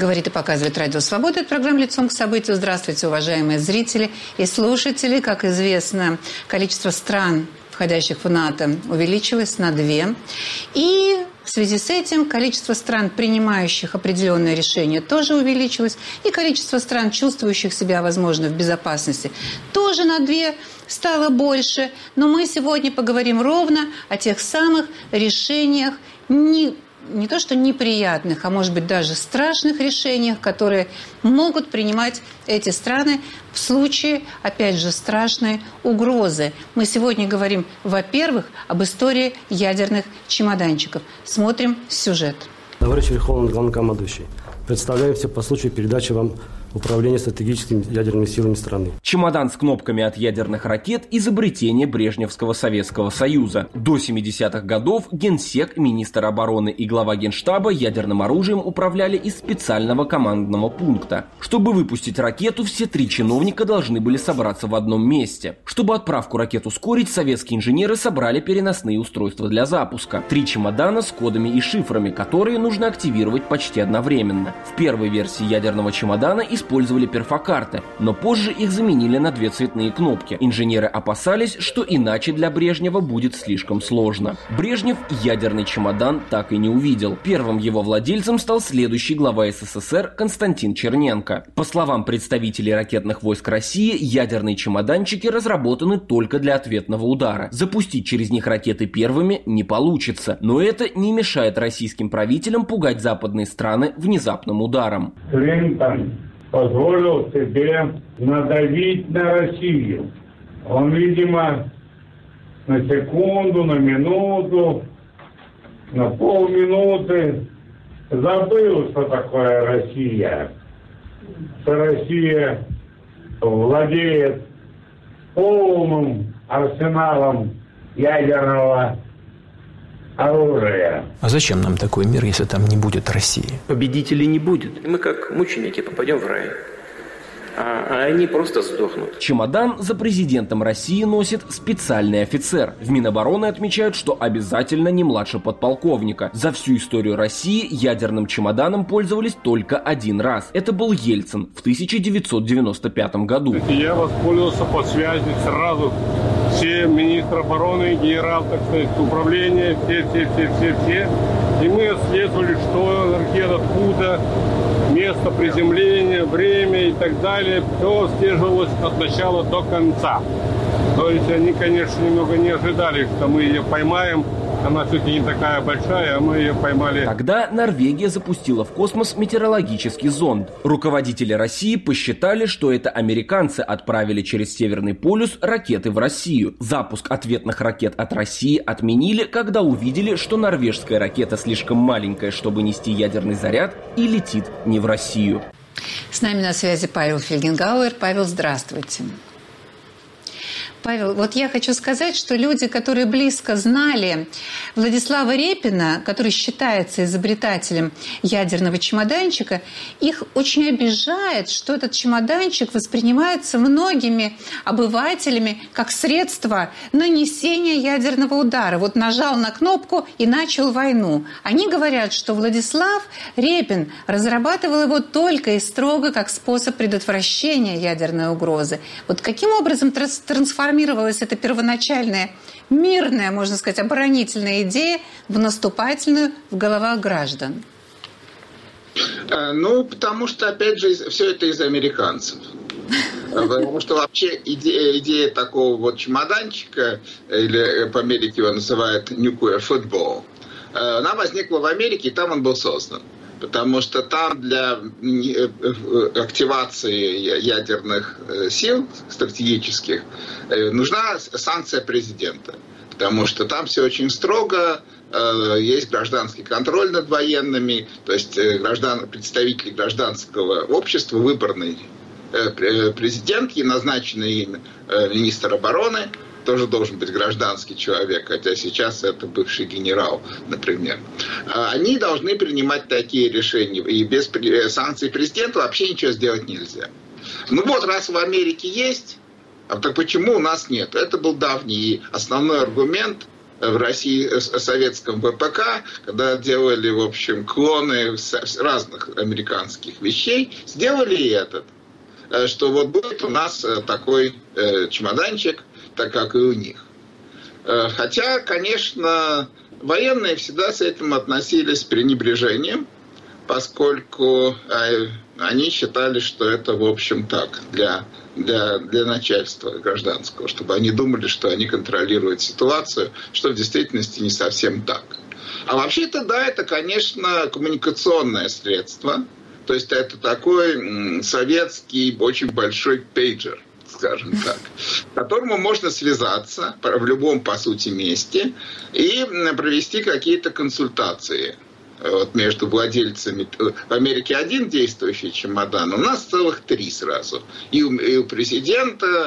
Говорит и показывает Радио Свобода. Это программа «Лицом к событию». Здравствуйте, уважаемые зрители и слушатели. Как известно, количество стран, входящих в НАТО, увеличилось на 2. И в связи с этим количество стран, принимающих определенные решения, тоже увеличилось. И количество стран, чувствующих себя, возможно, в безопасности, тоже на 2 стало больше. Но мы сегодня поговорим ровно о тех самых решениях, не то что неприятных, а может быть даже страшных решениях, которые могут принимать эти страны в случае, опять же, страшной угрозы. Мы сегодня говорим, во-первых, об истории ядерных чемоданчиков. Смотрим сюжет. Товарищ Верховный Главнокомандующий, представляю все по случаю передачи вам управления стратегическими ядерными силами страны. Чемодан с кнопками от ядерных ракет – изобретение Брежневского Советского Союза. До 70-х годов генсек, министр обороны и глава генштаба ядерным оружием управляли из специального командного пункта. Чтобы выпустить ракету, все 3 чиновника должны были собраться в одном месте. Чтобы отправку ракет ускорить, советские инженеры собрали переносные устройства для запуска. 3 чемодана с кодами и шифрами, которые нужно активировать почти одновременно. В первой версии ядерного чемодана использовали перфокарты, но позже их заменили на 2 цветные кнопки. Инженеры опасались, что иначе для Брежнева будет слишком сложно. Брежнев ядерный чемодан так и не увидел. Первым его владельцем стал следующий глава СССР Константин Черненко. По словам представителей ракетных войск России, ядерные чемоданчики разработаны только для ответного удара. Запустить через них ракеты первыми не получится, но это не мешает российским правителям пугать западные страны внезапным ударом. Клинтон позволил себе надавить на Россию. Он, видимо, на секунду, на минуту, на полминуты забыл, что такое Россия. Что Россия владеет полным арсеналом ядерного оружия. А зачем нам такой мир, если там не будет России? Победителей не будет. Мы как мученики попадем в рай. А они просто сдохнут. Чемодан за президентом России носит специальный офицер. В Минобороны отмечают, что обязательно не младше подполковника. За всю историю России ядерным чемоданом пользовались только 1 раз. Это был Ельцин в 1995 году. Я воспользовался по связи сразу. Все министры обороны, генерал, так сказать, управления, все. И мы отслеживали, что ракета, откуда, место приземления, время и так далее. Все отслеживалось от начала до конца. То есть они, конечно, немного не ожидали, что мы ее поймаем. Она все-таки не такая большая, а мы ее поймали. Тогда Норвегия запустила в космос метеорологический зонд. Руководители России посчитали, что это американцы отправили через Северный полюс ракеты в Россию. Запуск ответных ракет от России отменили, когда увидели, что норвежская ракета слишком маленькая, чтобы нести ядерный заряд, и летит не в Россию. С нами на связи Павел Фельгенгауэр. Павел, здравствуйте. Павел, вот я хочу сказать, что люди, которые близко знали Владислава Репина, который считается изобретателем ядерного чемоданчика, их очень обижает, что этот чемоданчик воспринимается многими обывателями как средство нанесения ядерного удара. Вот нажал на кнопку и начал войну. Они говорят, что Владислав Репин разрабатывал его только и строго как способ предотвращения ядерной угрозы. Вот каким образом трансформировалась эта первоначальная, мирная, можно сказать, оборонительная идея в наступательную в головах граждан? Потому что, опять же, все это из американцев. Потому что вообще идея такого вот чемоданчика, или по Америке его называют nuclear football, она возникла в Америке, и там он был создан. Потому что там для активации ядерных сил стратегических нужна санкция президента. Потому что там все очень строго, есть гражданский контроль над военными, то есть представители гражданского общества, выборный президент и назначенный министр обороны, тоже должен быть гражданский человек, хотя сейчас это бывший генерал, например. Они должны принимать такие решения, и без санкций президента вообще ничего сделать нельзя. Раз в Америке есть, так почему у нас нет? Это был давний основной аргумент в России, советском ВПК, когда делали, в общем, клоны разных американских вещей, сделали и этот. Что вот будет у нас такой чемоданчик, так как и у них. Хотя, конечно, военные всегда с этим относились с пренебрежением, поскольку они считали, что это, в общем, так, для начальства гражданского, чтобы они думали, что они контролируют ситуацию, что в действительности не совсем так. А вообще-то, да, это, конечно, коммуникационное средство, то есть это такой советский очень большой пейджер, скажем так, к которому можно связаться в любом, по сути, месте и провести какие-то консультации. Вот между владельцами. В Америке один действующий чемодан, у нас целых 3 сразу. И у президента,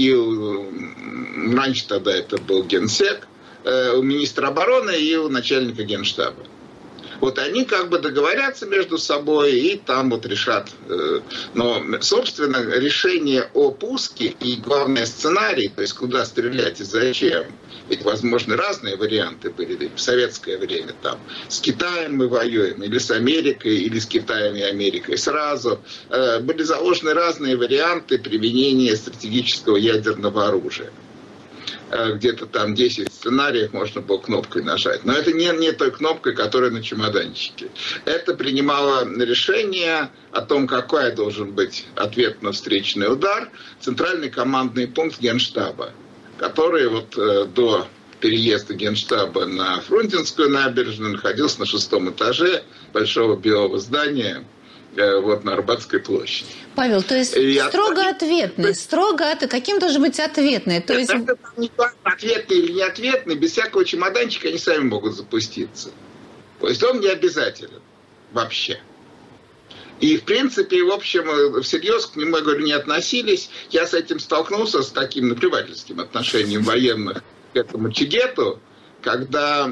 раньше тогда это был генсек, у министра обороны и у начальника генштаба. Вот они как бы договорятся между собой и там вот решат. Но, собственно, решение о пуске и, главное, сценарий, то есть куда стрелять и зачем. Ведь возможны разные варианты были в советское время. Там с Китаем мы воюем, или с Америкой, или с Китаем и Америкой сразу. Были заложены разные варианты применения стратегического ядерного оружия. Где-то там 10 сценариев можно было кнопкой нажать. Но это не той кнопкой, которая на чемоданчике. Это принимало решение о том, какой должен быть ответ на встречный удар, центральный командный пункт Генштаба, который вот до переезда Генштаба на Фрунзенскую набережную находился на 6-м этаже большого белого здания, вот на Арбатской площади. Павел, то есть строго ответный, каким должен быть ответный? То есть... Это не ответный или не ответный, без всякого чемоданчика они сами могут запуститься. То есть он не обязателен вообще. И, в принципе, в общем, всерьез к нему, я говорю, не относились. Я с этим столкнулся, с таким наплевательским отношением военных к этому чигету, когда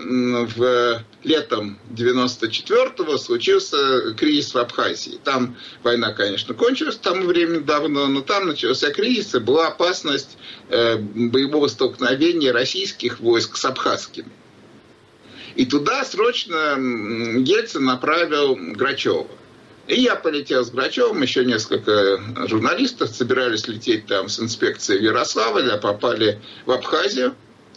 летом 94-го случился кризис в Абхазии. Там война, конечно, кончилась к тому времени давно, но там начался кризис, и была опасность боевого столкновения российских войск с абхазскими. И туда срочно Ельцин направил Грачева. И я полетел с Грачевым, еще несколько журналистов собирались лететь там с инспекцией в Ярославль, а попали в Абхазию.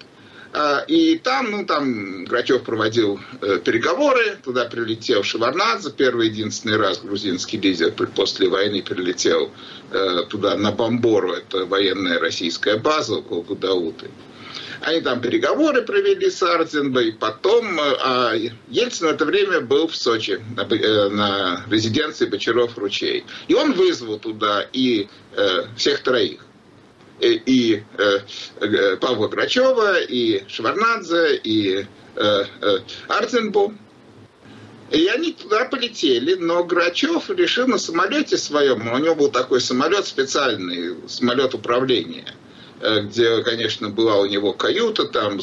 И там Грачев проводил переговоры, туда прилетел Шеварднадзе, первый единственный раз грузинский лидер после войны прилетел туда на Бомбору, это военная российская база около Гудауты. Они там переговоры провели с Ардзинбой, потом Ельцин в это время был в Сочи на резиденции Бочаров-Ручей. И он вызвал туда и всех троих. И Павла Грачева, и Шеварднадзе, и Ардзинбу. И они туда полетели, но Грачев решил на самолете своем, у него был такой самолет специальный, самолет управления, где, конечно, была у него каюта, там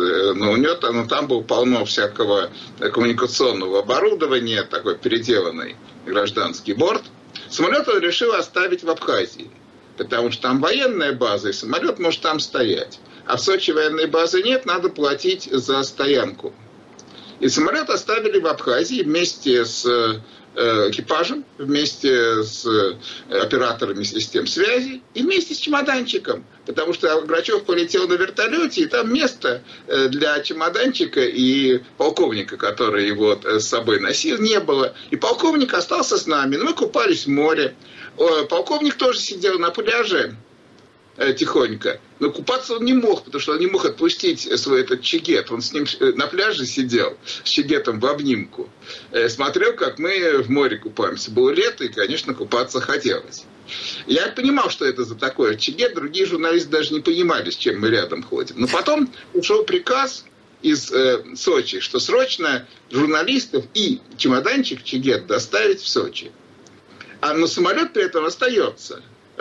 было полно всякого коммуникационного оборудования, такой переделанный гражданский борт. Самолет он решил оставить в Абхазии. Потому что там военная база, и самолет может там стоять. А в Сочи военной базы нет, надо платить за стоянку. И самолет оставили в Абхазии вместе с экипажем, вместе с операторами систем связи и вместе с чемоданчиком. Потому что Грачев полетел на вертолете, и там места для чемоданчика и полковника, который его с собой носил, не было. И полковник остался с нами. Мы купались в море. Полковник тоже сидел на пляже тихонько, но купаться он не мог, потому что он не мог отпустить свой этот чигет. Он с ним на пляже сидел, с чигетом в обнимку. Смотрел, как мы в море купаемся. Было лето, и, конечно, купаться хотелось. Я понимал, что это за такое чигет. Другие журналисты даже не понимали, с чем мы рядом ходим. Но потом ушел приказ из Сочи, что срочно журналистов и чемоданчик чигет доставить в Сочи. Но самолет при этом остается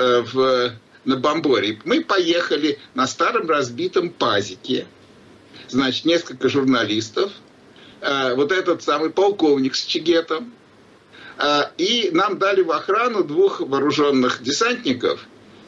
на Бомборе. Мы поехали на старом разбитом пазике. Значит, несколько журналистов. Вот этот самый полковник с чигетом. И нам дали в охрану 2 вооруженных десантников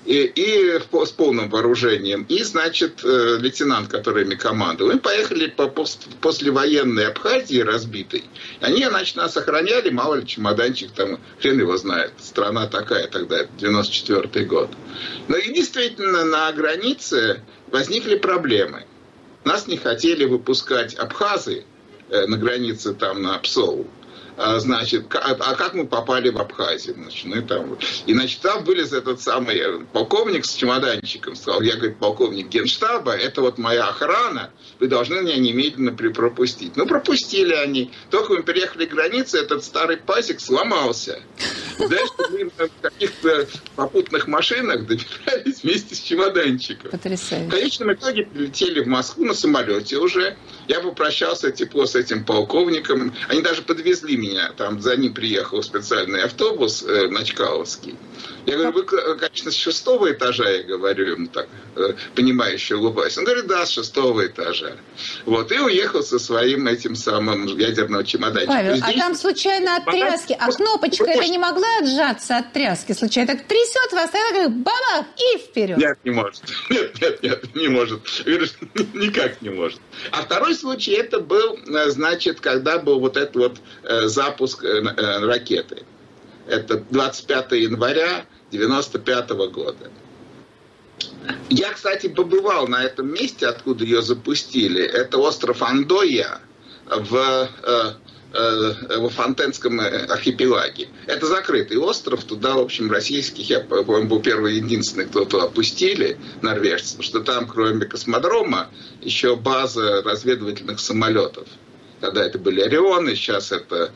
и с полным вооружением, и, значит, лейтенант, который ими командовал. Мы поехали по послевоенной Абхазии разбитой. Они, значит, нас охраняли, мало ли, чемоданчик там, хрен его знает. Страна такая тогда, 94-й год. Но и действительно на границе возникли проблемы. Нас не хотели выпускать абхазы на границе там на Псову. Значит, как мы попали в Абхазию? Значит, там вылез этот самый полковник с чемоданчиком. Сказал, я, говорит, полковник Генштаба, это вот моя охрана, вы должны меня немедленно пропустить. Ну, пропустили они. Только мы переехали границу, этот старый пазик сломался. Дальше мы на каких-то попутных машинах добирались вместе с чемоданчиком. Потрясающе. В конечном итоге прилетели в Москву на самолете уже. Я попрощался тепло с этим полковником. Они даже подвезли меня. Там за ним приехал специальный автобус на Чкаловский. Я говорю, вы, конечно, с 6-го этажа, я говорю ему так, понимающе улыбаясь. Он говорит, да, с 6-го этажа. Вот, и уехал со своим этим самым ядерным чемоданчиком. Павел, здесь... а там случайно от тряски, а кнопочка это не могла отжаться от тряски? Случайно так трясет вас, и так бабах, и вперед. Нет, не может. Нет, не может. Говоришь, никак не может. А второй случай, это был, значит, когда был вот этот вот запуск ракеты. Это 25 января 1995 года. Я, кстати, побывал на этом месте, откуда ее запустили. Это остров Андоя в Фонтенском архипелаге. Это закрытый остров. Туда, в общем, российских, я, по-моему, был первый и единственный, кто туда пустили, норвежцев, потому что там, кроме космодрома, еще база разведывательных самолетов. Тогда это были Орионы, сейчас это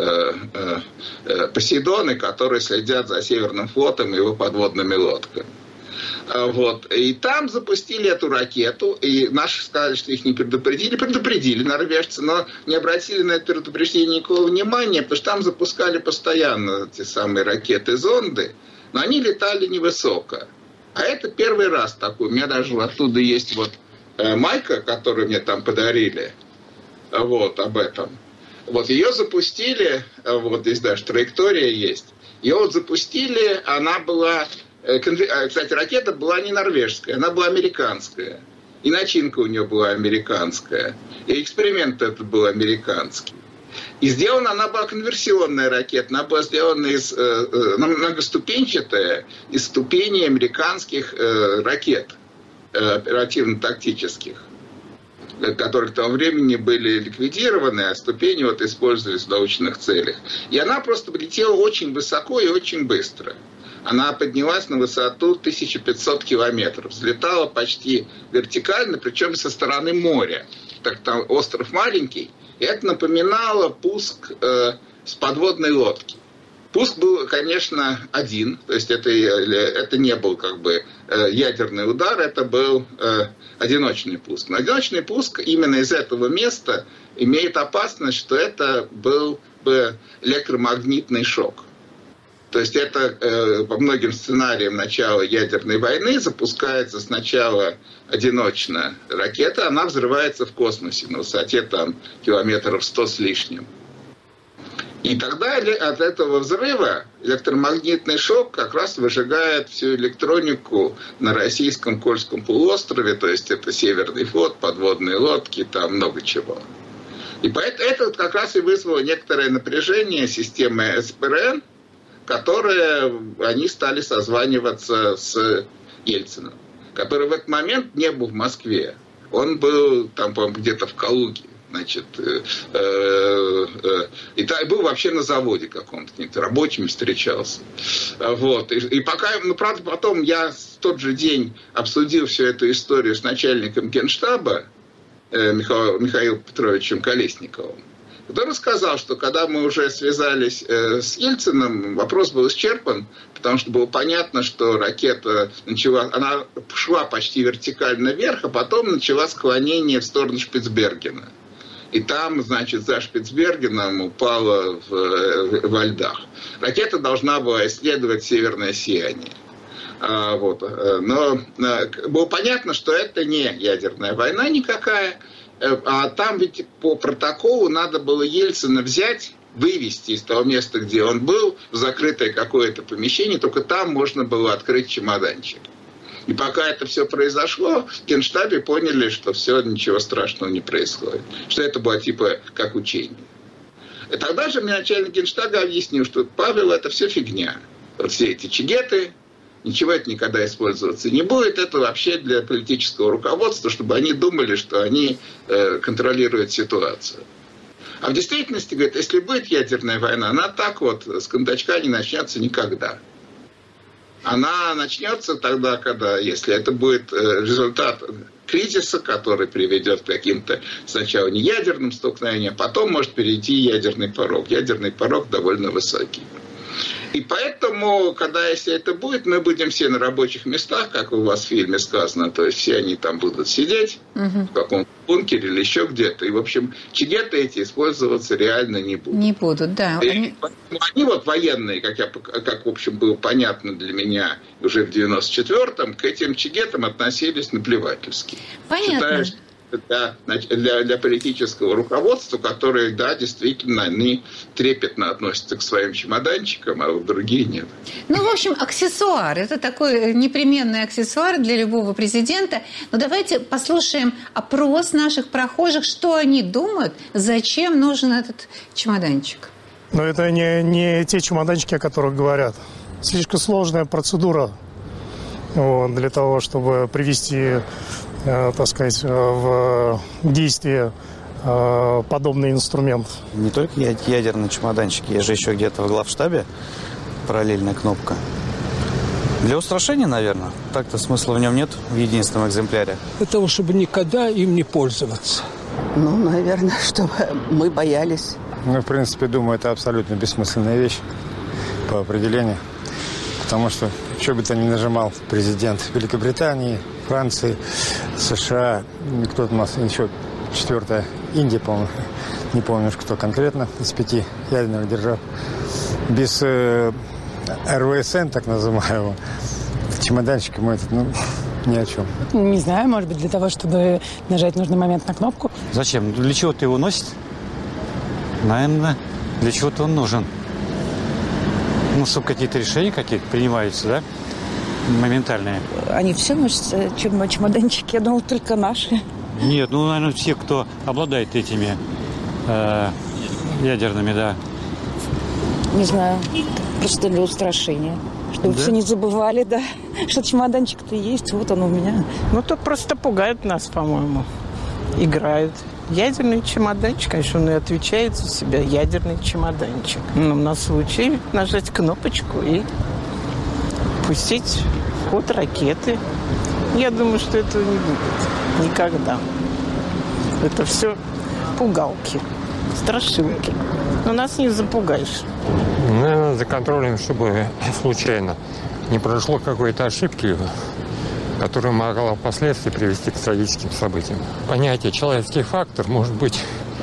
Посейдоны, которые следят за Северным флотом и его подводными лодками. Вот. И там запустили эту ракету, и наши сказали, что их не предупредили. Предупредили норвежцы, но не обратили на это предупреждение никакого внимания, потому что там запускали постоянно эти самые ракеты-зонды, но они летали невысоко. А это первый раз такой. У меня даже оттуда есть вот майка, которую мне там подарили. Вот, об этом. Вот, ее запустили, вот здесь даже траектория есть. Ее вот запустили, она была... Кстати, ракета была не норвежская, она была американская. И начинка у нее была американская. И эксперимент этот был американский. И сделана она была конверсионная ракета. Она была сделана многоступенчатая из ступеней американских ракет оперативно-тактических, которые к тому времени были ликвидированы, а ступени вот использовались в научных целях. И она просто летела очень высоко и очень быстро. Она поднялась на высоту 1500 километров. Взлетала почти вертикально, причем со стороны моря. Так там остров маленький. И это напоминало пуск с подводной лодки. Пуск был, конечно, один. То есть это не был как бы ядерный удар, это был одиночный пуск. Но одиночный пуск именно из этого места имеет опасность, что это был бы электромагнитный шок. То есть это по многим сценариям начала ядерной войны запускается сначала одиночно ракета, она взрывается в космосе на высоте там километров 100 с лишним. И тогда от этого взрыва электромагнитный шок как раз выжигает всю электронику на российском Кольском полуострове, то есть это Северный флот, подводные лодки, там много чего. И поэтому это как раз и вызвало некоторое напряжение системы СПРН, которые они стали созваниваться с Ельциным, который в этот момент не был в Москве. Он был там, по-моему, где-то в Калуге. Значит, и был вообще на заводе каком-то, рабочим встречался. Вот. И пока, правда, потом я в тот же день обсудил всю эту историю с начальником Генштаба Михаилом Петровичем Колесниковым, который сказал, что когда мы уже связались с Ельциным, вопрос был исчерпан, потому что было понятно, что ракета она шла почти вертикально вверх, а потом начала склонение в сторону Шпицбергена. И там, значит, за Шпицбергеном упала во льдах. Ракета должна была исследовать северное сияние. Вот. Но было понятно, что это не ядерная война никакая. А там ведь по протоколу надо было Ельцина взять вывести из того места, где он был, в закрытое какое-то помещение, только там можно было открыть чемоданчик. И пока это все произошло, в Генштабе поняли, что все, ничего страшного не происходит. Что это было типа как учение. И тогда же мне начальник Генштаба объяснил, что, Павел, это все фигня. Вот все эти чигеты, ничего это никогда использоваться не будет. Это вообще для политического руководства, чтобы они думали, что они контролируют ситуацию. А в действительности, говорит, если будет ядерная война, она так вот с кондачка не начнется никогда. Она начнется тогда, когда, если это будет результат кризиса, который приведет к каким-то сначала не ядерным столкновениям, а потом может перейти ядерный порог. Ядерный порог довольно высокий. И поэтому, когда, если это будет, мы будем все на рабочих местах, как у вас в фильме сказано, то есть все они там будут сидеть в каком-то бункере или еще где-то. И, в общем, чигеты эти использоваться реально не будут. Не будут, да. И они вот военные, как, в общем, было понятно для меня уже в 94-м, к этим чигетам относились наплевательски. Понятно. Считаю, что для политического руководства, которые, да, действительно, они трепетно относятся к своим чемоданчикам, а вот другие нет. Ну, в общем, аксессуар. Это такой непременный аксессуар для любого президента. Но давайте послушаем опрос наших прохожих, что они думают, зачем нужен этот чемоданчик. Но это не те чемоданчики, о которых говорят. Слишком сложная процедура для того, чтобы привести, так сказать, в действие подобный инструмент. Не только ядерный чемоданчик, есть же еще где-то в главштабе параллельная кнопка. Для устрашения, наверное. Так-то смысла в нем нет в единственном экземпляре. Для того, чтобы никогда им не пользоваться. Ну, наверное, чтобы мы боялись. Ну, в принципе, думаю, это абсолютно бессмысленная вещь по определению. Потому что, что бы то ни нажимал президент Великобритании, Франции, США, кто-то у нас еще четвертая, Индия, по-моему, не помню, кто конкретно, из 5 ядерных держав, без РВСН, так называемого, чемоданчиком этот, ни о чем. Не знаю, может быть, для того, чтобы нажать в нужный момент на кнопку. Зачем? Для чего-то его носит? Наверное, для чего-то он нужен. Ну, чтобы какие-то решения принимаются, да? Моментальные. Они все носят чемоданчики, я думала, только наши. Нет, наверное, все, кто обладает этими ядерными, да. Не знаю, просто для устрашения. Чтобы все не забывали, да, что чемоданчик-то есть, вот он у меня. Ну, тут просто пугают нас, по-моему. Играют. Ядерный чемоданчик, конечно, он и отвечает за себя. Ядерный чемоданчик. Но на случай нажать кнопочку и пустить в ход ракеты. Я думаю, что этого не будет. Никогда. Это все пугалки, страшилки. Но нас не запугаешь. Наверное, за контролем, чтобы случайно не произошло какой-то ошибки, которая могла впоследствии привести к трагическим событиям. Понятие «человеческий фактор» может быть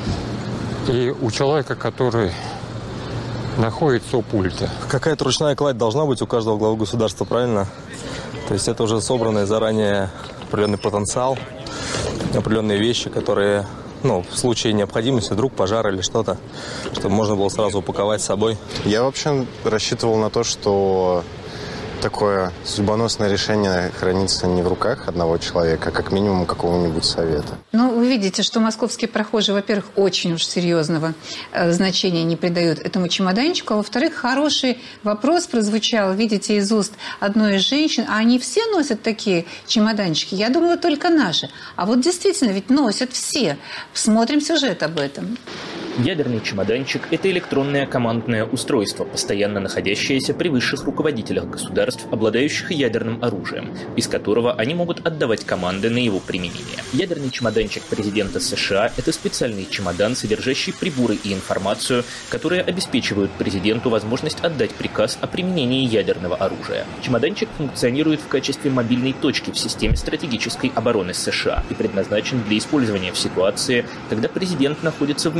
и у человека, который находится у пульта. Какая-то ручная кладь должна быть у каждого главы государства, правильно? То есть это уже собранный заранее определенный потенциал, определенные вещи, которые, в случае необходимости, вдруг пожар или что-то, чтобы можно было сразу упаковать с собой. Я вообще рассчитывал на то, что такое судьбоносное решение хранится не в руках одного человека, а как минимум какого-нибудь совета. Вы видите, что московские прохожие, во-первых, очень уж серьезного значения не придают этому чемоданчику, а во-вторых, хороший вопрос прозвучал, видите, из уст одной из женщин, а они все носят такие чемоданчики? Я думала, только наши. А вот действительно, ведь носят все. Смотрим сюжет об этом. Ядерный чемоданчик – это электронное командное устройство, постоянно находящееся при высших руководителях государств, обладающих ядерным оружием, без которого они могут отдавать команды на его применение. Ядерный чемоданчик президента США – это специальный чемодан, содержащий приборы и информацию, которые обеспечивают президенту возможность отдать приказ о применении ядерного оружия. Чемоданчик функционирует в качестве мобильной точки в системе стратегической обороны США и предназначен для использования в ситуации, когда президент находится вне стационарного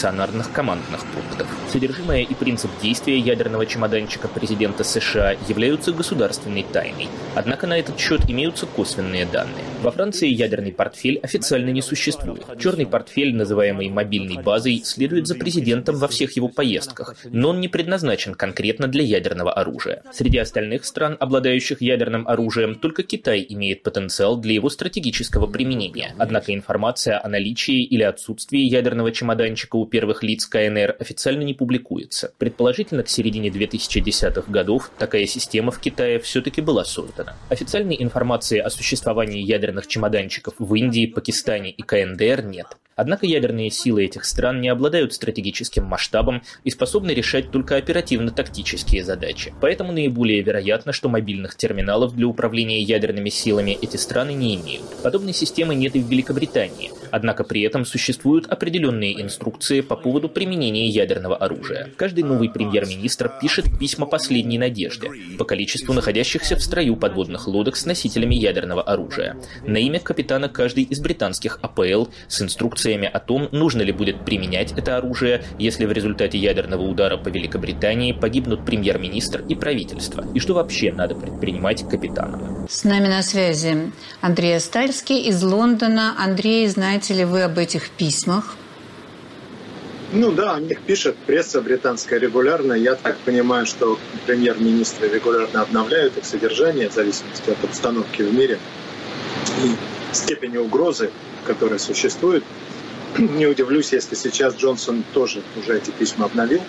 стационарных командных пунктов. Содержимое и принцип действия ядерного чемоданчика президента США являются государственной тайной. Однако на этот счет имеются косвенные данные. Во Франции ядерный портфель официально не существует. Черный портфель, называемый мобильной базой, следует за президентом во всех его поездках, но он не предназначен конкретно для ядерного оружия. Среди остальных стран, обладающих ядерным оружием, только Китай имеет потенциал для его стратегического применения. Однако информация о наличии или отсутствии ядерного чемоданчика у первых лиц КНР официально не публикуется. Предположительно, к середине 2010-х годов такая система в Китае все-таки была создана. Официальной информации о существовании ядерных чемоданчиков в Индии, Пакистане и КНДР нет. Однако ядерные силы этих стран не обладают стратегическим масштабом и способны решать только оперативно-тактические задачи. Поэтому наиболее вероятно, что мобильных терминалов для управления ядерными силами эти страны не имеют. Подобной системы нет и в Великобритании. Однако при этом существуют определенные инструкции по поводу применения ядерного оружия. Каждый новый премьер-министр пишет письма последней надежде по количеству находящихся в строю подводных лодок с носителями ядерного оружия. На имя капитана каждой из британских АПЛ с инструкциями о том, нужно ли будет применять это оружие, если в результате ядерного удара по Великобритании погибнут премьер-министр и правительство, и что вообще надо предпринимать капитанам. С нами на связи Андрей Астальский из Лондона. Андрей, знаете ли вы об этих письмах? Ну да, о них пишет пресса британская регулярно. Я так понимаю, что премьер-министры регулярно обновляют их содержание в зависимости от обстановки в мире и степени угрозы, которая существует. Не удивлюсь, если сейчас Джонсон тоже уже эти письма обновил.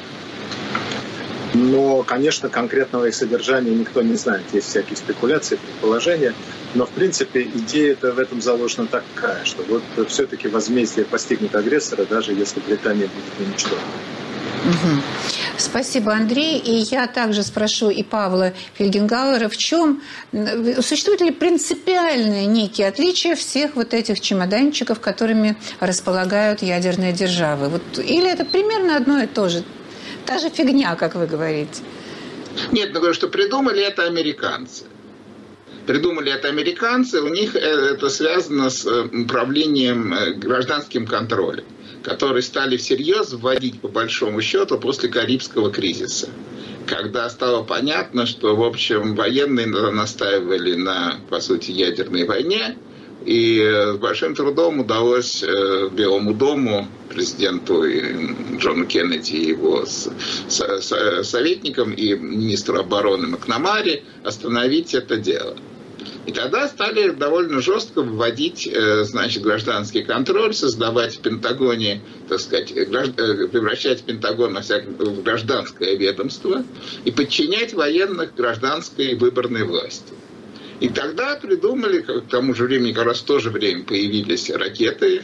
Но, конечно, конкретного их содержания никто не знает. Есть всякие спекуляции, предположения. Но, в принципе, идея-то в этом заложена такая, что вот все-таки возмездие постигнет агрессора, даже если Британия будет уничтожена. Угу. Спасибо, Андрей. И я также спрошу и Павла Фельгенгауэра, в чем существуют ли принципиальные некие отличия всех вот этих чемоданчиков, которыми располагают ядерные державы? Вот, или это примерно одно и то же? Та же фигня, как вы говорите? Нет, я говорю, что придумали это американцы. Придумали это американцы, у них это связано с управлением гражданским контролем, который стали всерьез вводить, по большому счету, после Карибского кризиса. Когда стало понятно, что, в общем, военные настаивали на, по сути, ядерной войне, и с большим трудом удалось Белому дому, президенту Джону Кеннеди и его советникам и министру обороны Макнамари остановить это дело. И тогда стали довольно жестко вводить, значит, гражданский контроль, создавать в Пентагоне, так сказать, превращать Пентагон в гражданское ведомство и подчинять военных гражданской выборной власти. И тогда придумали, к тому же времени, как раз в то же время появились ракеты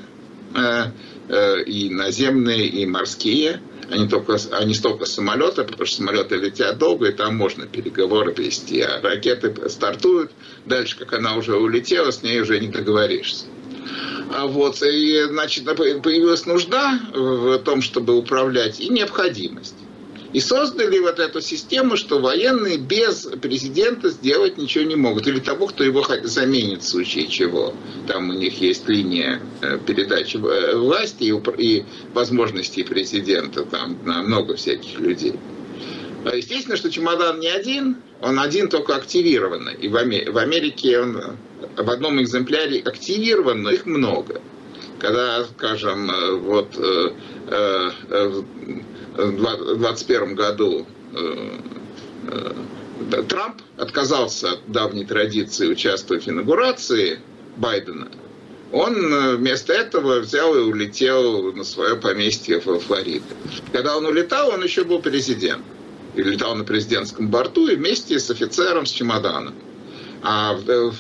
и наземные, и морские. Они столько самолеты, потому что самолеты летят долго, и там можно переговоры вести. А ракеты стартуют, дальше, как она уже улетела, с ней уже не договоришься. Вот, и, значит, появилась нужда в том, чтобы управлять, и необходимость. И создали вот эту систему, что военные без президента сделать ничего не могут. Или того, кто его заменит в случае чего. Там у них есть линия передачи власти и возможностей президента. Там много всяких людей. Естественно, что чемодан не один. Он один, только активированный. И в Америке он в одном экземпляре активирован, но их много. Когда, скажем, вот в 2021 году Трамп отказался от давней традиции участвовать в инаугурации Байдена, он вместо этого взял и улетел на свое поместье в Флориде. Когда он улетал, он еще был президент. И летал на президентском борту и вместе с офицером с чемоданом. А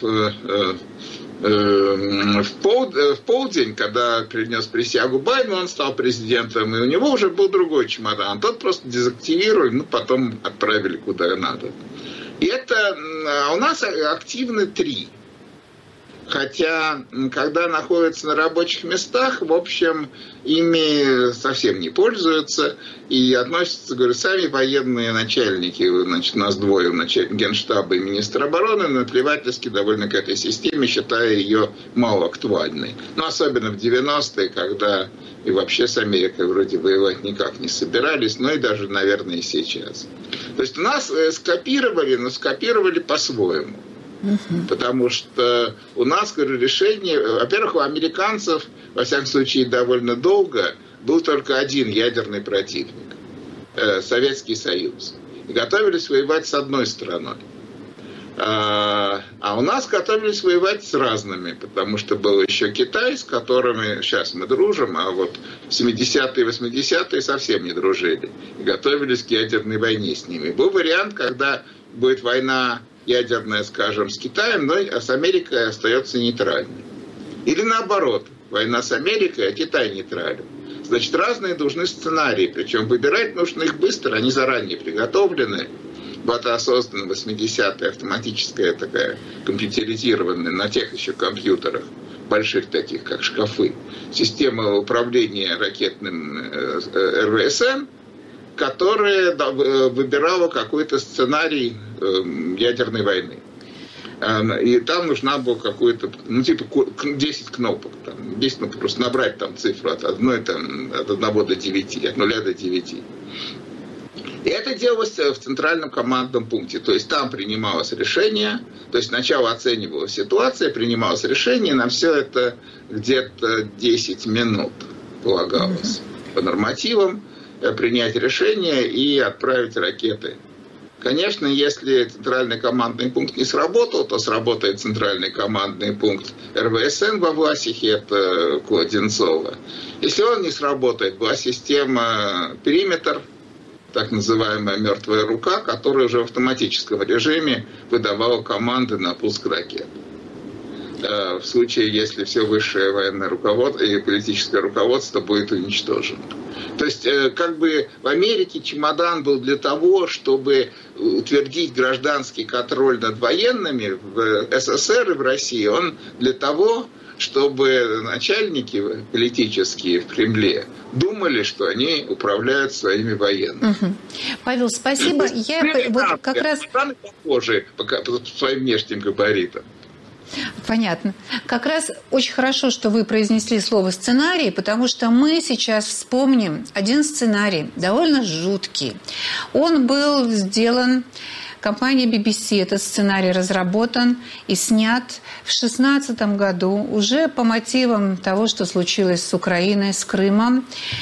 в полдень, когда принес присягу Байдену, он стал президентом, и у него уже был другой чемодан. Тот просто дезактивировали, потом отправили куда надо. И это у нас активны 3. Хотя, когда находятся на рабочих местах, в общем, ими совсем не пользуются. И относятся, говорю, сами военные начальники, значит, у нас двое, начальник Генштаба и министр обороны, наплевательски довольно к этой системе, считая ее малоактуальной. Но особенно в 90-е, когда и вообще с Америкой вроде воевать никак не собирались, но и даже, наверное, и сейчас. То есть нас скопировали, но скопировали по-своему. Потому что у нас, говорю, решение... Во-первых, у американцев, во всяком случае, довольно долго был только один ядерный противник – Советский Союз. И готовились воевать с одной страной. А у нас готовились воевать с разными, потому что был еще Китай, с которыми сейчас мы дружим, а вот в 70-е и 80-е совсем не дружили. И готовились к ядерной войне с ними. Был вариант, когда будет война ядерная, скажем, с Китаем, но с Америкой остается нейтральной. Или наоборот, война с Америкой, а Китай нейтрален. Значит, разные нужны сценарии, причем выбирать нужно их быстро, они заранее приготовлены. Вот создана в 80-е автоматическая такая компьютеризированная на тех еще компьютерах, больших таких, как шкафы, система управления ракетным РВСН, которая выбирала какой-то сценарий ядерной войны. И там нужна была какой-то, 10 кнопок. 10 кнопок, просто набрать там цифру от 1 до 9, от 0 до 9. И это делалось в центральном командном пункте. То есть там принималось решение, то есть сначала оценивалась ситуация, принималось решение, на все это где-то 10 минут полагалось по нормативам принять решение и отправить ракеты. Конечно, если центральный командный пункт не сработал, то сработает центральный командный пункт РВСН во Власихе, это Одинцово. Если он не сработает, была система «Периметр», так называемая «мертвая рука», которая уже в автоматическом режиме выдавала команды на пуск ракет. В случае, если все высшее военное руководство и политическое руководство будет уничтожено. То есть, как бы в Америке чемодан был для того, чтобы утвердить гражданский контроль над военными, в СССР и в России он для того, чтобы начальники политические в Кремле думали, что они управляют своими военными. Павел, спасибо. Я вот как раз... Похожи по своим внешним габаритам. Понятно. Как раз очень хорошо, что вы произнесли слово «сценарий», потому что мы сейчас вспомним один сценарий, довольно жуткий. Он был сделан компанией BBC, этот сценарий разработан и снят в 2016 году уже по мотивам того, что случилось с Украиной, с Крымом.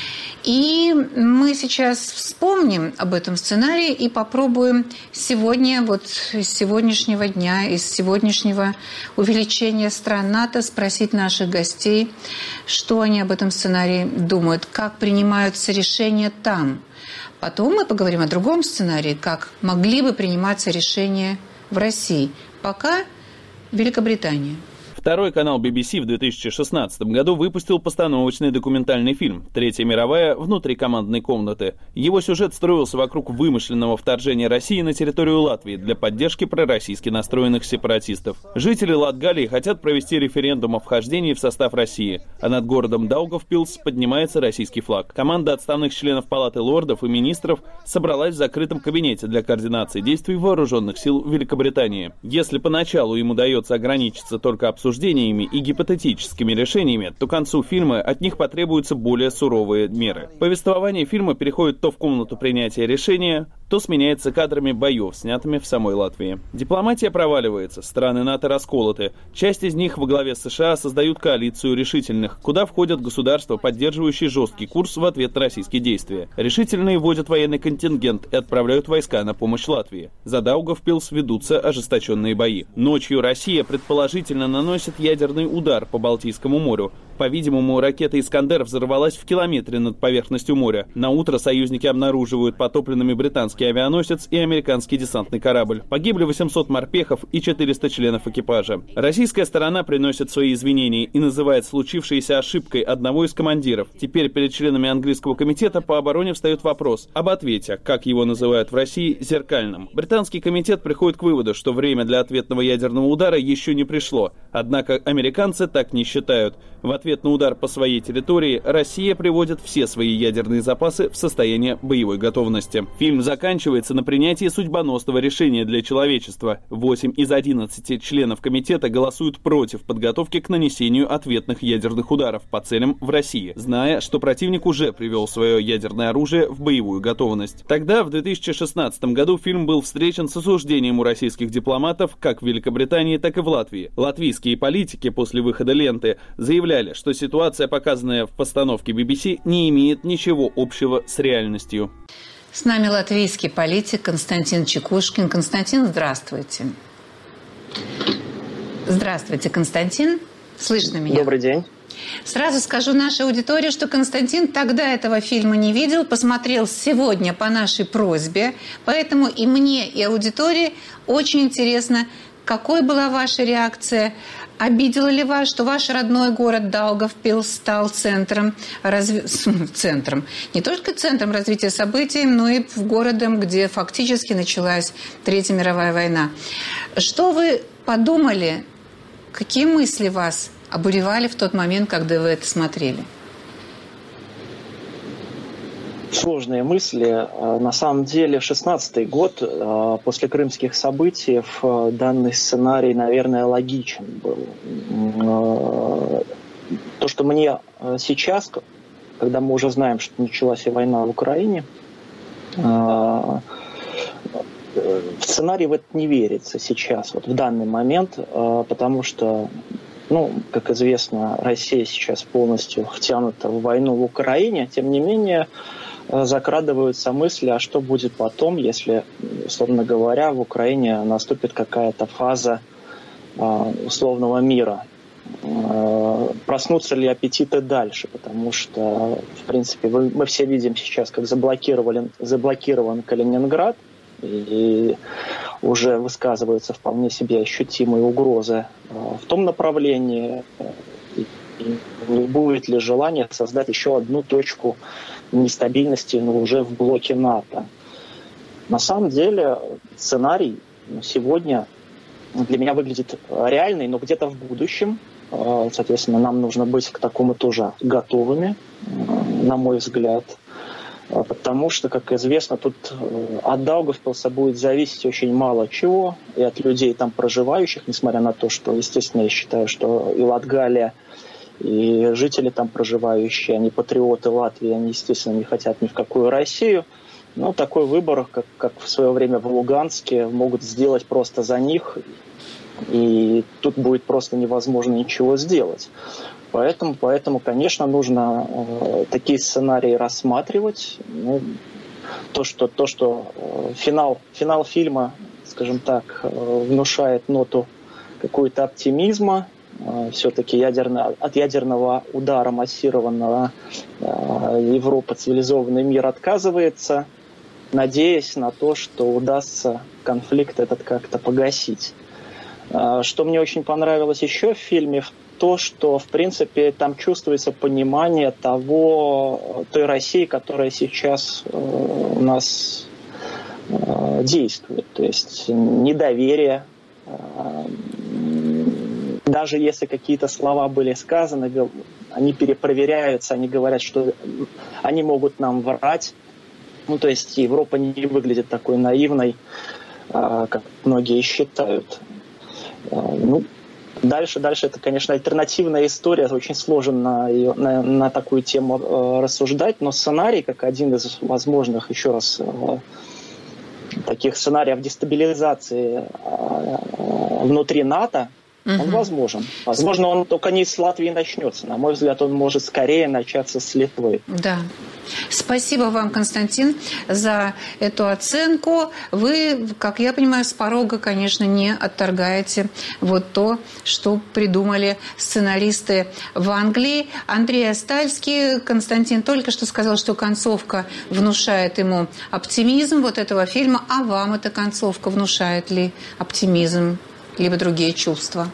И мы сейчас вспомним об этом сценарии и попробуем сегодня, вот из сегодняшнего дня, из сегодняшнего увеличения стран НАТО спросить наших гостей, что они об этом сценарии думают, как принимаются решения там. Потом мы поговорим о другом сценарии, как могли бы приниматься решения в России. Пока Великобритания. Второй канал BBC в 2016 году выпустил постановочный документальный фильм «Третья мировая. Внутри командной комнаты». Его сюжет строился вокруг вымышленного вторжения России на территорию Латвии для поддержки пророссийски настроенных сепаратистов. Жители Латгалии хотят провести референдум о вхождении в состав России, а над городом Даугавпилс поднимается российский флаг. Команда отставных членов Палаты лордов и министров собралась в закрытом кабинете для координации действий вооруженных сил Великобритании. Если поначалу им удается ограничиться только обсуждением и гипотетическими решениями, то к концу фильма от них потребуются более суровые меры. Повествование фильма переходит то в комнату принятия решения, то сменяется кадрами боев, снятыми в самой Латвии. Дипломатия проваливается, страны НАТО расколоты. Часть из них во главе США создают коалицию решительных, куда входят государства, поддерживающие жесткий курс в ответ на российские действия. Решительные вводят военный контингент и отправляют войска на помощь Латвии. За Даугавпилс ведутся ожесточенные бои. Ночью Россия предположительно наносит ядерный удар по Балтийскому морю. По-видимому, ракета «Искандер» взорвалась в километре над поверхностью моря. На утро союзники обнаруживают потопленными британский авианосец и американский десантный корабль. Погибли 800 морпехов и 400 членов экипажа. Российская сторона приносит свои извинения и называет случившееся ошибкой одного из командиров. Теперь перед членами английского комитета по обороне встает вопрос об ответе, как его называют в России, зеркальном. Британский комитет приходит к выводу, что время для ответного ядерного удара еще не пришло. Однако американцы так не считают. В ответ на удар по своей территории Россия приводит все свои ядерные запасы в состояние боевой готовности. Фильм заканчивается на принятии судьбоносного решения для человечества. 8 из 11 членов комитета голосуют против подготовки к нанесению ответных ядерных ударов по целям в России, зная, что противник уже привел свое ядерное оружие в боевую готовность. Тогда, в 2016 году, фильм был встречен с осуждением у российских дипломатов как в Великобритании, так и в Латвии. Латвийские политики после выхода ленты заявляли, что ситуация, показанная в постановке BBC, не имеет ничего общего с реальностью. С нами латвийский политик Константин Чекушкин. Константин, здравствуйте. Здравствуйте, Константин. Слышно меня? Добрый день. Сразу скажу нашей аудитории, что Константин тогда этого фильма не видел, посмотрел сегодня по нашей просьбе, поэтому и мне, и аудитории очень интересно, какой была ваша реакция. Обидело ли вас, что ваш родной город Даугавпилс стал центром, не только центром развития событий, но и городом, где фактически началась Третья мировая война? Что вы подумали, какие мысли вас обуревали в тот момент, когда вы это смотрели? Сложные мысли. На самом деле, 16-й год, после крымских событий, данный сценарий, наверное, логичен был. То, что мне сейчас, когда мы уже знаем, что началась война в Украине, в сценарий в это не верится сейчас, вот в данный момент, потому что, как известно, Россия сейчас полностью втянута в войну в Украине, тем не менее, закрадываются мысли, а что будет потом, если, условно говоря, в Украине наступит какая-то фаза условного мира. Проснутся ли аппетиты дальше, потому что, в принципе, мы все видим сейчас, как заблокирован Калининград, и уже высказываются вполне себе ощутимые угрозы в том направлении, и не будет ли желание создать еще одну точку нестабильности, но уже в блоке НАТО. На самом деле сценарий сегодня для меня выглядит реальный, но где-то в будущем. Соответственно, нам нужно быть к такому тоже готовыми, на мой взгляд. Потому что, как известно, тут от Даугавпилса будет зависеть очень мало чего. И от людей там проживающих, несмотря на то, что, естественно, я считаю, что и Латгалия, и жители там проживающие, они патриоты Латвии, они, естественно, не хотят ни в какую Россию. Но такой выбор, как в свое время в Луганске, могут сделать просто за них. И тут будет просто невозможно ничего сделать. Поэтому, конечно, нужно такие сценарии рассматривать. То, что финал фильма, скажем так, внушает ноту какого-то оптимизма. Все-таки от ядерного удара массированного Европа, цивилизованный мир отказывается, надеясь на то, что удастся конфликт этот как-то погасить. Что мне очень понравилось еще в фильме, то, что, в принципе, там чувствуется понимание той России, которая сейчас у нас действует. То есть недоверие. Даже если какие-то слова были сказаны, они перепроверяются, они говорят, что они могут нам врать. То есть Европа не выглядит такой наивной, как многие считают. Дальше это, конечно, альтернативная история. Очень сложно на такую тему рассуждать, но сценарий, как один из возможных, еще раз, таких сценариев дестабилизации внутри НАТО, он возможен. Возможно, он только не с Латвии начнется. На мой взгляд, он может скорее начаться с Литвы. Да. Спасибо вам, Константин, за эту оценку. Вы, как я понимаю, с порога, конечно, не отторгаете вот то, что придумали сценаристы в Англии. Андрей Астальский, Константин только что сказал, что концовка внушает ему оптимизм вот этого фильма. А вам эта концовка внушает ли оптимизм, либо другие чувства?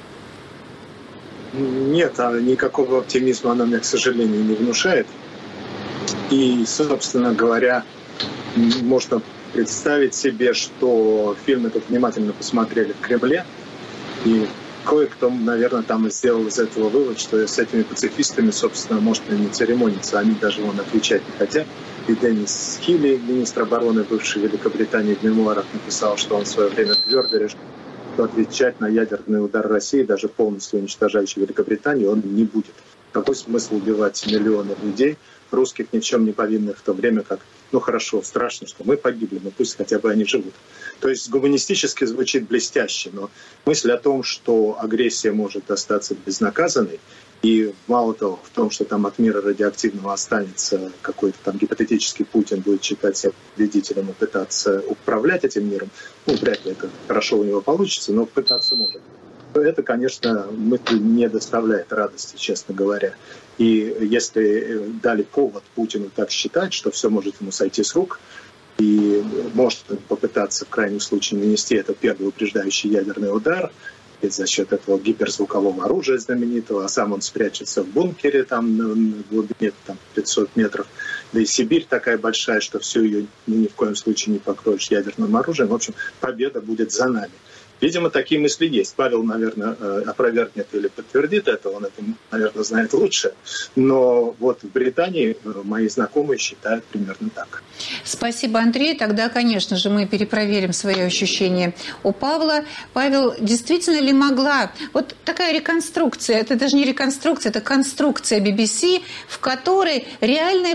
Нет, никакого оптимизма она мне, к сожалению, не внушает. И, собственно говоря, можно представить себе, что фильм этот внимательно посмотрели в Кремле. И кое-кто, наверное, там и сделал из этого вывод, что с этими пацифистами, собственно, можно не церемониться. Они даже вон отвечать не хотят. И Деннис Хилли, министр обороны бывшей Великобритании, в мемуарах написал, что он в свое время твердо решил, что отвечать на ядерный удар России, даже полностью уничтожающий Великобританию, он не будет. Какой смысл убивать миллионы людей, русских ни в чем не повинных, в то время как, хорошо, страшно, что мы погибли, но пусть хотя бы они живут. То есть гуманистически звучит блестяще, но мысль о том, что агрессия может остаться безнаказанной, и мало того, в том, что там от мира радиоактивного останется какой-то там гипотетический Путин, будет считать себя победителем и пытаться управлять этим миром, вряд ли это хорошо у него получится, но пытаться может. Это, конечно, мысль не доставляет радости, честно говоря. И если дали повод Путину так считать, что все может ему сойти с рук, и может попытаться в крайнем случае нанести этот первый упреждающий ядерный удар, и за счет этого гиперзвукового оружия знаменитого, а сам он спрячется в бункере там на глубине 500 метров. Да и Сибирь такая большая, что всю ее ни в коем случае не покроешь ядерным оружием. В общем, победа будет за нами. Видимо, такие мысли есть. Павел, наверное, опровергнет или подтвердит это, он это, наверное, знает лучше. Но вот в Британии мои знакомые считают примерно так. Спасибо, Андрей. Тогда, конечно же, мы перепроверим свои ощущения у Павла. Павел, действительно ли могла... Вот такая реконструкция, это даже не реконструкция, это конструкция BBC, в которой реальные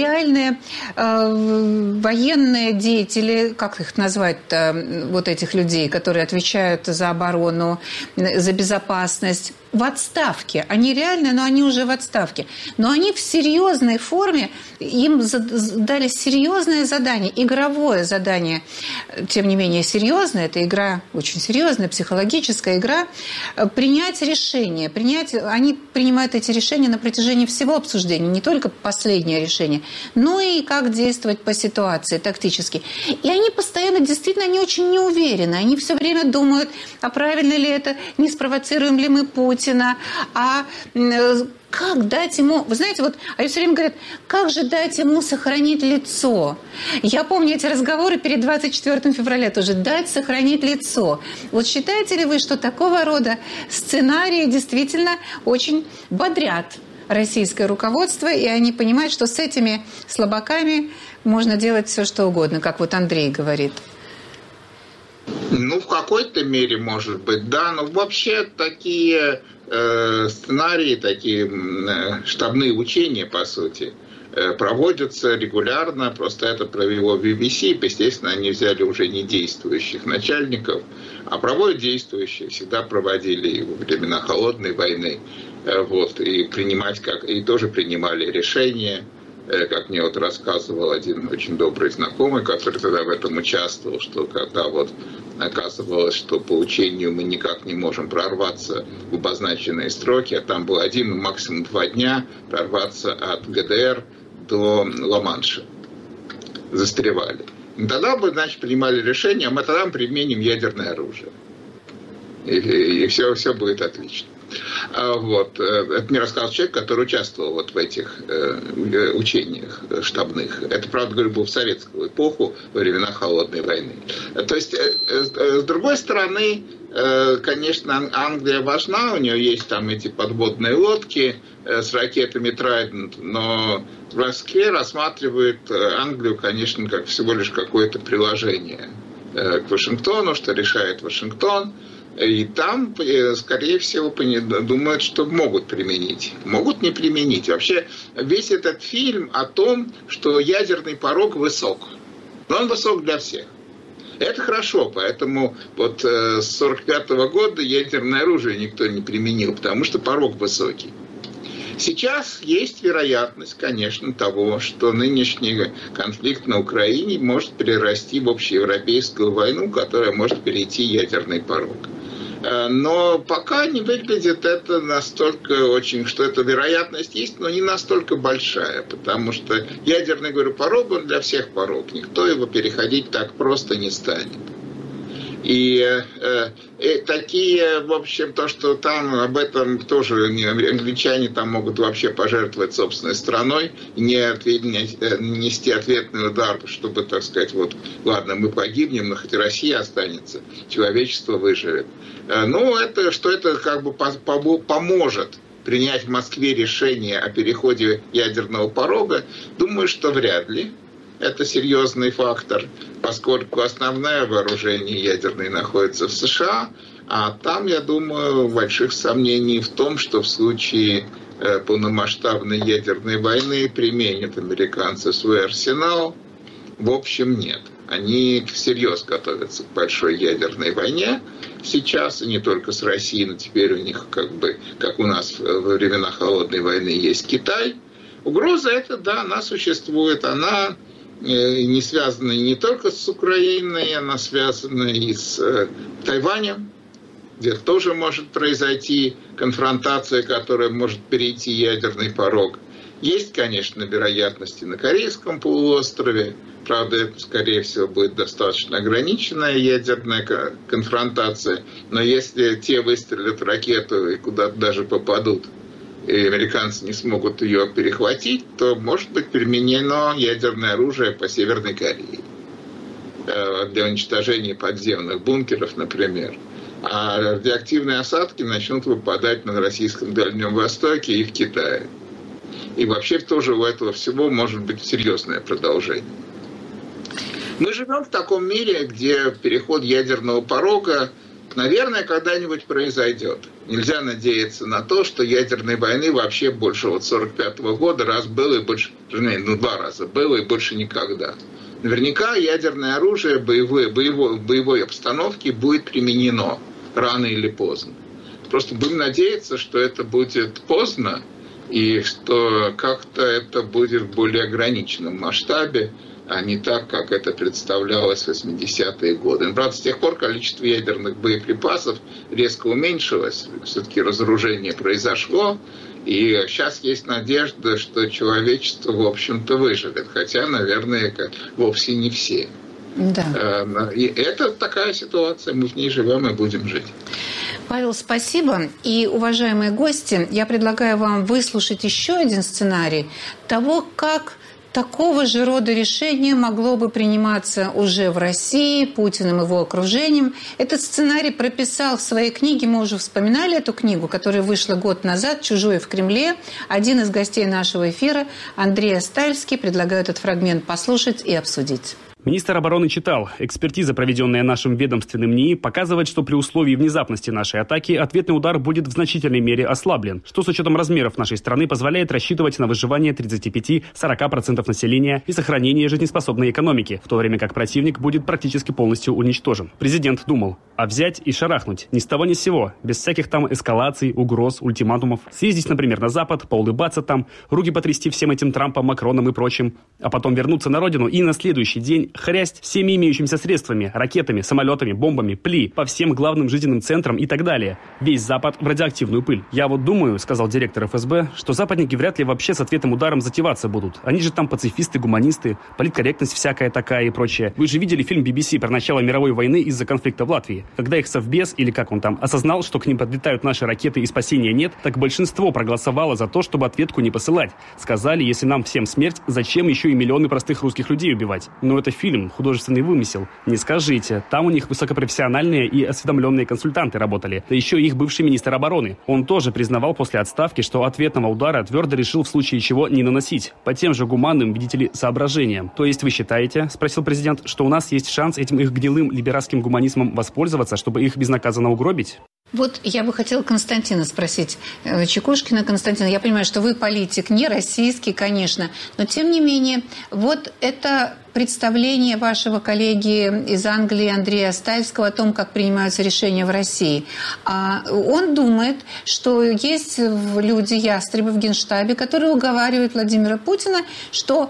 военные деятели, как их назвать-то, вот этих людей, которые отвечают за оборону, за безопасность, в отставке. Они реальные, но они уже в отставке. Но они в серьезной форме, им дали серьезное задание, игровое задание. Тем не менее, серьезное, это игра очень серьезная, психологическая игра, принять решение. Они принимают эти решения на протяжении всего обсуждения, не только последнее решение, но и как действовать по ситуации тактически. И они постоянно, действительно, они очень неуверены. Они все время думают, а правильно ли это, не спровоцируем ли мы Путина, а как дать ему... Вы знаете, вот они все время говорят, как же дать ему сохранить лицо? Я помню эти разговоры перед 24 февраля тоже. Дать сохранить лицо. Вот считаете ли вы, что такого рода сценарии действительно очень бодрят российское руководство, и они понимают, что с этими слабаками можно делать все, что угодно, как вот Андрей говорит? В какой-то мере, может быть, да, но вообще такие сценарии, такие штабные учения, по сути, проводятся регулярно. Просто это провело BBC. Естественно, они взяли уже не действующих начальников, а проводят действующие. Всегда проводили и во времена Холодной войны. И тоже принимали решения. Как мне рассказывал один очень добрый знакомый, который тогда в этом участвовал, что когда оказывалось, что по учению мы никак не можем прорваться в обозначенные сроки, а там было 1, максимум 2 дня прорваться от ГДР до Ла-Манша. Застревали. И тогда бы, принимали решение, а мы тогда применим ядерное оружие. И все будет отлично. Это мне рассказал человек, который участвовал в этих учениях штабных. Это, правда, говорю, было в советскую эпоху, во времена Холодной войны. То есть, с другой стороны, конечно, Англия важна, у нее есть там эти подводные лодки с ракетами Trident, но в Москве рассматривают Англию, конечно, как всего лишь какое-то приложение к Вашингтону, что решает Вашингтон. И там, скорее всего, думают, что могут применить. Могут не применить. Вообще, весь этот фильм о том, что ядерный порог высок. Но он высок для всех. Это хорошо, поэтому с 1945 года ядерное оружие никто не применил, потому что порог высокий. Сейчас есть вероятность, конечно, того, что нынешний конфликт на Украине может перерасти в общеевропейскую войну, которая может перейти ядерный порог. Но пока не выглядит это настолько очень, что эта вероятность есть, но не настолько большая, потому что ядерный, порог, он для всех порог. Никто его переходить так просто не станет. И такие, в общем, то, что там об этом тоже англичане там могут вообще пожертвовать собственной страной, не нести ответный удар, чтобы, так сказать, вот, ладно, мы погибнем, но хоть и Россия останется, человечество выживет. Ну, это, что это как бы поможет принять в Москве решение о переходе ядерного порога, думаю, что вряд ли. Это серьезный фактор, поскольку основное вооружение ядерное находится в США, а там, я думаю, больших сомнений в том, что в случае полномасштабной ядерной войны применят американцы свой арсенал. В общем, нет. Они всерьез готовятся к большой ядерной войне сейчас, и не только с Россией, но теперь у них, как у нас во времена Холодной войны, есть Китай. Угроза эта, да, она существует, она не связана не только с Украиной, она связана и с Тайванем, где тоже может произойти конфронтация, которая может перейти ядерный порог. Есть, конечно, вероятности на Корейском полуострове. Правда, это, скорее всего, будет достаточно ограниченная ядерная конфронтация. Но если те выстрелят ракету и куда-то даже попадут, и американцы не смогут ее перехватить, то может быть применено ядерное оружие по Северной Корее для уничтожения подземных бункеров, например. А радиоактивные осадки начнут выпадать на Российском Дальнем Востоке и в Китае. И вообще тоже у этого всего может быть серьезное продолжение. Мы живем в таком мире, где переход ядерного порога, наверное, когда-нибудь произойдет. Нельзя надеяться на то, что ядерной войны вообще больше. Вот 1945 года раз было и больше, два раза было и больше никогда. Наверняка ядерное оружие в боевой обстановке будет применено рано или поздно. Просто будем надеяться, что это будет поздно, и что как-то это будет в более ограниченном масштабе, а не так, как это представлялось в 80-е годы. Правда, с тех пор количество ядерных боеприпасов резко уменьшилось. Все-таки разоружение произошло. И сейчас есть надежда, что человечество, в общем-то, выживет. Хотя, наверное, вовсе не все. Да. И это такая ситуация. Мы в ней живем и будем жить. Павел, спасибо. И, уважаемые гости, я предлагаю вам выслушать еще один сценарий того, как такого же рода решение могло бы приниматься уже в России Путиным и его окружением. Этот сценарий прописал в своей книге, мы уже вспоминали эту книгу, которая вышла год назад, «Чужое в Кремле». Один из гостей нашего эфира, Андрей Астальский, предлагаю этот фрагмент послушать и обсудить. Министр обороны читал: экспертиза, проведенная нашим ведомственным НИИ, показывает, что при условии внезапности нашей атаки ответный удар будет в значительной мере ослаблен, что с учетом размеров нашей страны позволяет рассчитывать на выживание 35-40% населения и сохранение жизнеспособной экономики, в то время как противник будет практически полностью уничтожен. Президент думал: а взять и шарахнуть ни с того ни с сего, без всяких там эскалаций, угроз, ультиматумов, съездить, например, на Запад, поулыбаться там, руки потрясти всем этим Трампом, Макроном и прочим, а потом вернуться на родину и на следующий день хрясть всеми имеющимися средствами, ракетами, самолетами, бомбами, по всем главным жизненным центрам и так далее. Весь Запад в радиоактивную пыль. Я вот думаю, сказал директор ФСБ, что западники вряд ли вообще с ответным ударом затеваться будут. Они же там пацифисты, гуманисты, политкорректность всякая такая и прочее. Вы же видели фильм BBC про начало мировой войны из-за конфликта в Латвии? Когда их совбез, или как он там, осознал, что к ним подлетают наши ракеты и спасения нет, так большинство проголосовало за то, чтобы ответку не посылать. Сказали, если нам всем смерть, зачем еще и миллионы простых русских людей убивать? Но это фильм, художественный вымысел. Не скажите. Там у них высокопрофессиональные и осведомленные консультанты работали. Да еще их бывший министр обороны. Он тоже признавал после отставки, что ответного удара твердо решил в случае чего не наносить. По тем же гуманным, видите ли, соображениям. То есть вы считаете, спросил президент, что у нас есть шанс этим их гнилым либерастским гуманизмом воспользоваться, чтобы их безнаказанно угробить? Вот я бы хотела Константина спросить, Чекушкина. Константин, я понимаю, что вы политик, не российский, конечно, но тем не менее, вот это представление вашего коллеги из Англии Андрея Астальского о том, как принимаются решения в России. Он думает, что есть люди, ястребы в Генштабе, которые уговаривают Владимира Путина, что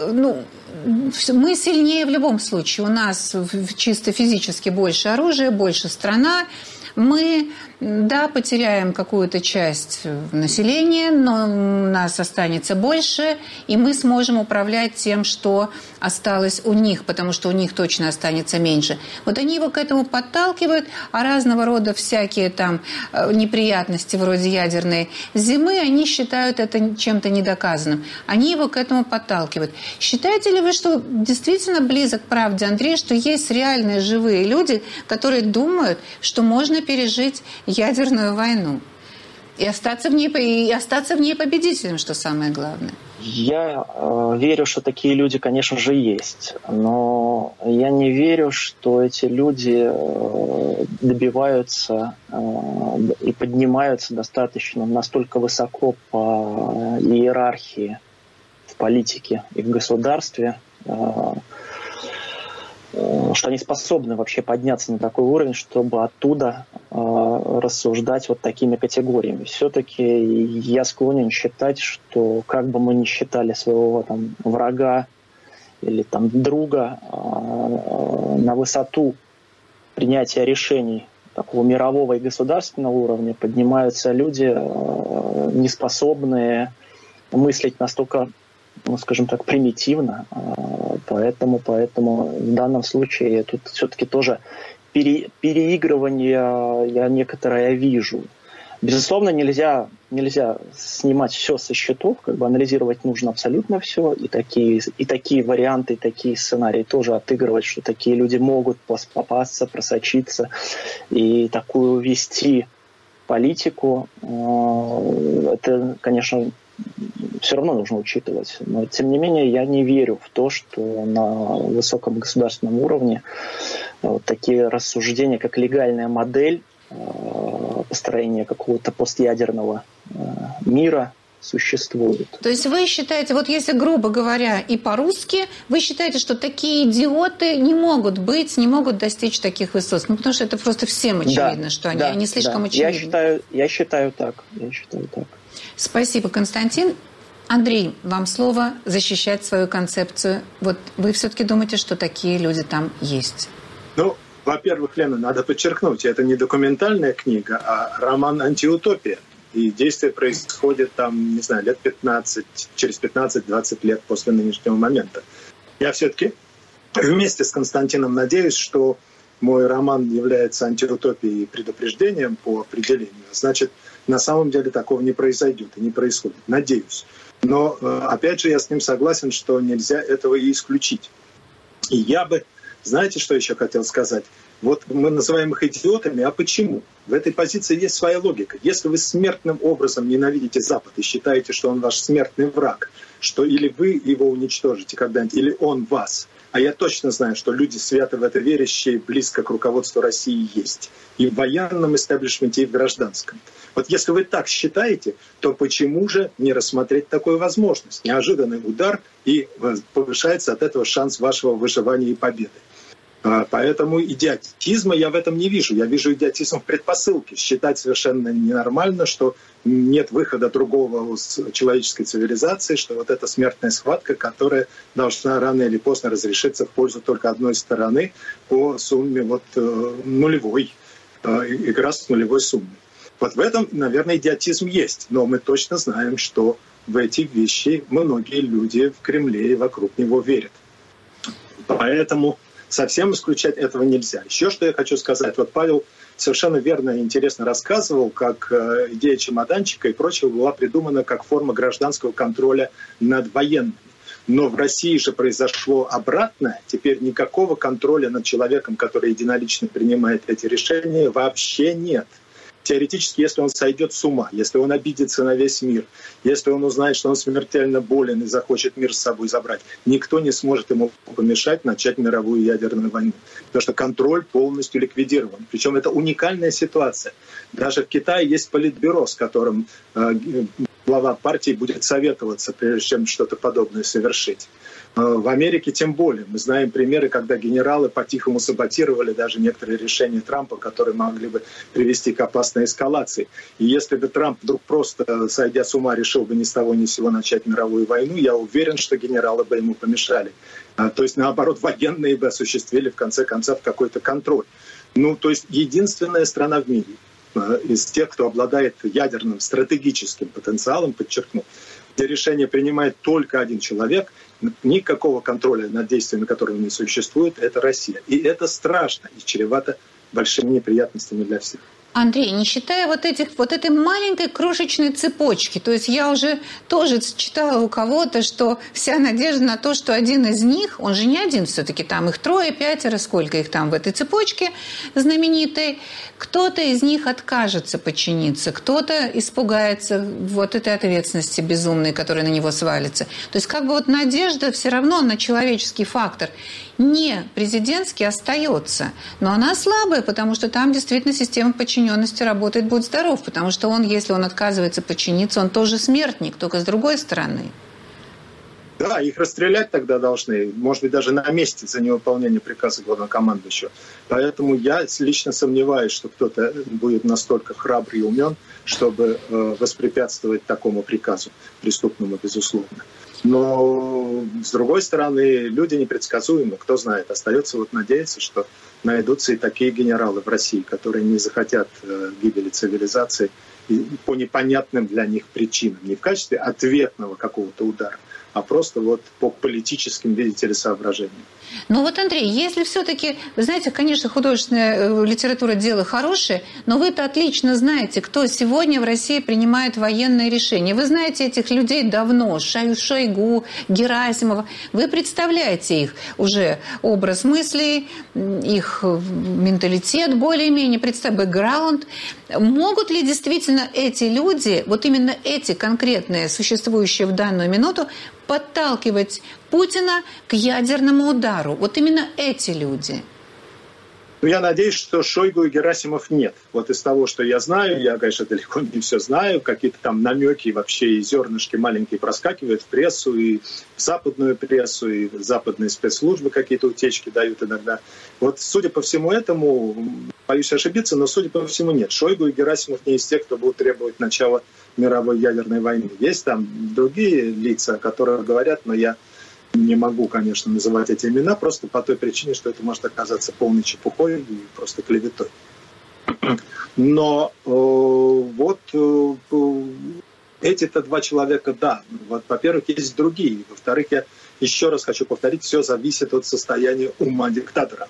мы сильнее в любом случае, у нас чисто физически больше оружия, больше страна, мы да, потеряем какую-то часть населения, но нас останется больше, и мы сможем управлять тем, что осталось у них, потому что у них точно останется меньше. Вот они его к этому подталкивают, а разного рода всякие там неприятности вроде ядерной зимы, они считают это чем-то недоказанным. Они его к этому подталкивают. Считаете ли вы, что действительно близок к правде, Андрей, что есть реальные живые люди, которые думают, что можно пережить ядерную войну и остаться в ней победителем, что самое главное? Я верю, что такие люди, конечно же, есть. Но я не верю, что эти люди добиваются и поднимаются настолько высоко по иерархии в политике и в государстве, что они способны вообще подняться на такой уровень, чтобы оттуда рассуждать вот такими категориями. Все-таки я склонен считать, что как бы мы ни считали своего там врага или там друга, на высоту принятия решений такого мирового и государственного уровня поднимаются люди, неспособные мыслить настолько, ну, скажем так, примитивно. Поэтому в данном случае тут все-таки тоже переигрывание я некоторое вижу. Безусловно, нельзя снимать все со счетов, как бы анализировать нужно абсолютно все, и такие варианты, и такие сценарии тоже отыгрывать, что такие люди могут попасться, просочиться и такую вести политику. Это, конечно, все равно нужно учитывать. Но, тем не менее, я не верю в то, что на высоком государственном уровне вот такие рассуждения, как легальная модель построения какого-то постъядерного мира, существуют. То есть вы считаете, вот если грубо говоря и по-русски, вы считаете, что такие идиоты не могут достичь таких высот? Ну, потому что это просто всем очевидно, что они слишком очевидны. Я считаю так. Спасибо, Константин. Андрей, вам слово защищать свою концепцию. Вот вы все-таки думаете, что такие люди там есть? Ну, во-первых, Лена, надо подчеркнуть, это не документальная книга, а роман «Антиутопия». И действие происходит там, не знаю, лет 15, через 15-20 лет после нынешнего момента. Я все-таки вместе с Константином надеюсь, что мой роман является антиутопией и предупреждением по определению. Значит, на самом деле такого не произойдет и не происходит. Надеюсь. Но, опять же, я с ним согласен, что нельзя этого и исключить. И я бы, знаете, что еще хотел сказать? Вот мы называем их идиотами, а почему? В этой позиции есть своя логика. Если вы смертным образом ненавидите Запад и считаете, что он ваш смертный враг, что или вы его уничтожите когда-нибудь, или он вас, а я точно знаю, что люди, свято в это верящие, близко к руководству России есть. И в военном истеблишменте, и в гражданском. Вот если вы так считаете, то почему же не рассмотреть такую возможность? Неожиданный удар, и повышается от этого шанс вашего выживания и победы. Поэтому идиотизма я в этом не вижу. Я вижу идиотизм в предпосылке. Считать совершенно ненормально, что нет выхода другого у человеческой цивилизации, что вот эта смертная схватка, которая должна рано или поздно разрешиться в пользу только одной стороны по сумме вот нулевой. Игра с нулевой суммой. Вот в этом, наверное, идиотизм есть. Но мы точно знаем, что в эти вещи многие люди в Кремле и вокруг него верят. Поэтому совсем исключать этого нельзя. Еще что я хочу сказать. Вот Павел совершенно верно и интересно рассказывал, как идея чемоданчика и прочего была придумана как форма гражданского контроля над военными. Но в России же произошло обратное. Теперь никакого контроля над человеком, который единолично принимает эти решения, вообще нет. Теоретически, если он сойдет с ума, если он обидится на весь мир, если он узнает, что он смертельно болен и захочет мир с собой забрать, никто не сможет ему помешать начать мировую ядерную войну. Потому что контроль полностью ликвидирован. Причем это уникальная ситуация. Даже в Китае есть политбюро, с которым глава партии будет советоваться, прежде чем что-то подобное совершить. В Америке тем более. Мы знаем примеры, когда генералы по-тихому саботировали даже некоторые решения Трампа, которые могли бы привести к опасной эскалации. И если бы Трамп вдруг просто, сойдя с ума, решил бы ни с того ни с сего начать мировую войну, я уверен, что генералы бы ему помешали. То есть, наоборот, военные бы осуществили, в конце концов, какой-то контроль. Ну, то есть, единственная страна в мире, из тех, кто обладает ядерным стратегическим потенциалом, подчеркну, где решение принимает только один человек, никакого контроля над действиями которого не существует, это Россия. И это страшно и чревато большими неприятностями для всех. Андрей, не считая вот этой маленькой крошечной цепочки, то есть я уже тоже читала у кого-то, что вся надежда на то, что один из них, он же не один все-таки, там их 3, 5, сколько их там в этой цепочке знаменитой, кто-то из них откажется подчиниться, кто-то испугается вот этой ответственности безумной, которая на него свалится. То есть как бы вот надежда все равно на человеческий фактор не президентский остается, но она слабая, потому что там действительно система подчиненности работает, будь здоров, потому что он, если он отказывается подчиниться, он тоже смертник, только с другой стороны. Да, их расстрелять тогда должны, может быть, даже на месте за невыполнение приказа главнокомандующего. Поэтому я лично сомневаюсь, что кто-то будет настолько храбрый и умен, чтобы воспрепятствовать такому приказу, преступному, безусловно. Но, с другой стороны, люди непредсказуемы. Кто знает, остается вот надеяться, что найдутся и такие генералы в России, которые не захотят гибели цивилизации по непонятным для них причинам. Не в качестве ответного какого-то удара, а просто вот по политическим, видите ли, соображениям. Ну вот, Андрей, если все-таки, вы знаете, конечно, художественная литература – дело хорошее, но вы-то отлично знаете, кто сегодня в России принимает военные решения. Вы знаете этих людей давно, Шойгу, Герасимова. Вы представляете их уже образ мыслей, их менталитет более-менее, бэкграунд. Могут ли действительно эти люди, вот именно эти конкретные, существующие в данную минуту, подталкивать Путина к ядерному удару? Вот именно эти люди. Ну, я надеюсь, что Шойгу и Герасимов нет. Вот из того, что я знаю, я, конечно, далеко не все знаю, какие-то там намеки вообще и зернышки маленькие проскакивают в прессу, и в западную прессу, и западные спецслужбы какие-то утечки дают иногда. Вот, судя по всему этому, боюсь ошибиться, но, судя по всему, нет. Шойгу и Герасимов не из тех, кто будут требовать начала мировой ядерной войны. Есть там другие лица, которые говорят, но я не могу, конечно, называть эти имена, просто по той причине, что это может оказаться полной чепухой и просто клеветой. Но эти-то два человека, да. Вот, во-первых, есть другие. Во-вторых, я еще раз хочу повторить, все зависит от состояния ума диктатора.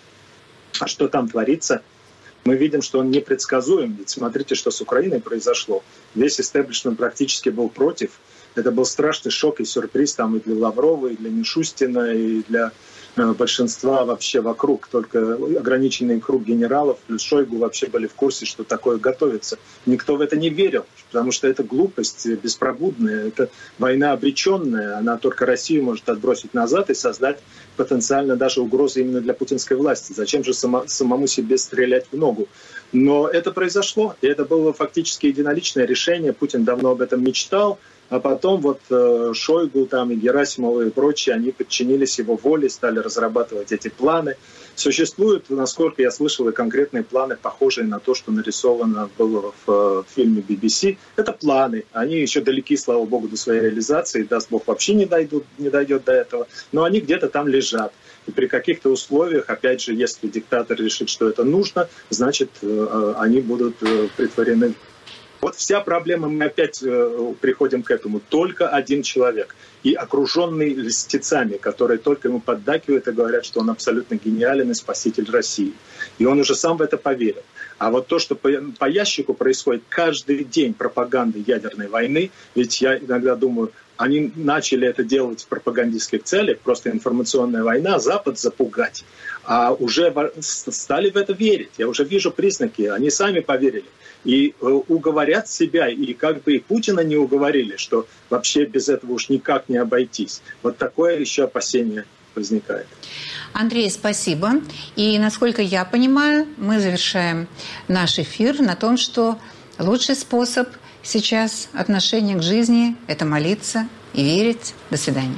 А что там творится? Мы видим, что он непредсказуем. Ведь смотрите, что с Украиной произошло. Весь истеблишмент практически был против. Это был страшный шок и сюрприз там и для Лаврова, и для Мишустина, и для большинства вообще вокруг. Только ограниченный круг генералов плюс Шойгу вообще были в курсе, что такое готовится. Никто в это не верил, потому что это глупость беспробудная, это война обреченная. Она только Россию может отбросить назад и создать потенциально даже угрозы именно для путинской власти. Зачем же самому себе стрелять в ногу? Но это произошло, и это было фактически единоличное решение. Путин давно об этом мечтал. А потом вот Шойгу там, и Герасимова и прочие, они подчинились его воле, стали разрабатывать эти планы. Существуют, насколько я слышал, и конкретные планы, похожие на то, что нарисовано было в фильме BBC. Это планы. Они еще далеки, слава богу, до своей реализации. Даст бог, вообще не дойдет до этого. Но они где-то там лежат. И при каких-то условиях, опять же, если диктатор решит, что это нужно, значит, они будут претворены. Вот вся проблема, мы опять приходим к этому. Только один человек. И окруженный льстецами, которые только ему поддакивают и говорят, что он абсолютно гениален и спаситель России. И он уже сам в это поверил. А вот то, что по ящику происходит каждый день пропаганды ядерной войны, ведь я иногда думаю, они начали это делать в пропагандистских целях, просто информационная война, Запад запугать, а уже стали в это верить. Я уже вижу признаки, они сами поверили. И уговорят себя, и как бы и Путина не уговорили, что вообще без этого уж никак не обойтись. Вот такое еще опасение возникает. Андрей, спасибо. И, насколько я понимаю, мы завершаем наш эфир на том, что лучший способ сейчас отношения к жизни – это молиться и верить. До свидания.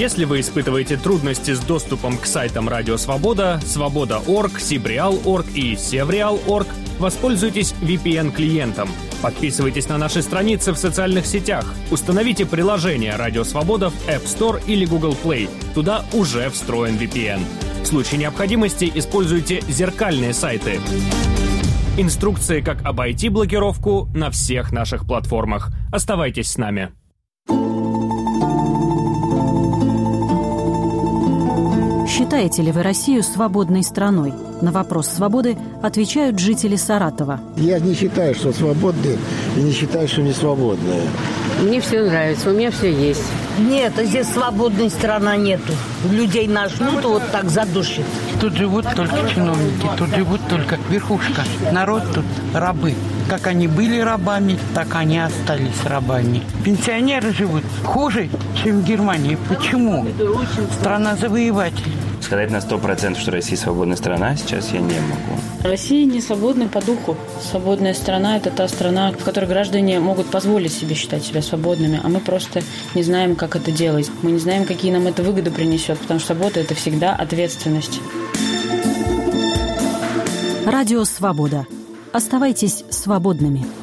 Если вы испытываете трудности с доступом к сайтам Радио Свобода, Свобода.орг, Сибреал.орг и Севреал.орг, воспользуйтесь VPN-клиентом. Подписывайтесь на наши страницы в социальных сетях. Установите приложение Радио Свобода в App Store или Google Play. Туда уже встроен VPN. В случае необходимости используйте зеркальные сайты. Инструкции, как обойти блокировку, на всех наших платформах. Оставайтесь с нами. Считаете ли вы Россию свободной страной? На вопрос свободы отвечают жители Саратова. Я не считаю, что свободные, и не считаю, что не свободные. Мне все нравится, у меня все есть. Нет, здесь свободной страны нету. Людей нажмут, вот так задушит. Тут живут только чиновники, тут живут только верхушка. Народ тут рабы. Как они были рабами, так они остались рабами. Пенсионеры живут хуже, чем в Германии. Почему? Страна завоевателей. Сказать на 100%, что Россия свободная страна, сейчас я не могу. Россия не свободна по духу. Свободная страна – это та страна, в которой граждане могут позволить себе считать себя свободными, а мы просто не знаем, как это делать. Мы не знаем, какие нам это выгоды принесет, потому что свобода – это всегда ответственность. Радио «Свобода». Оставайтесь свободными.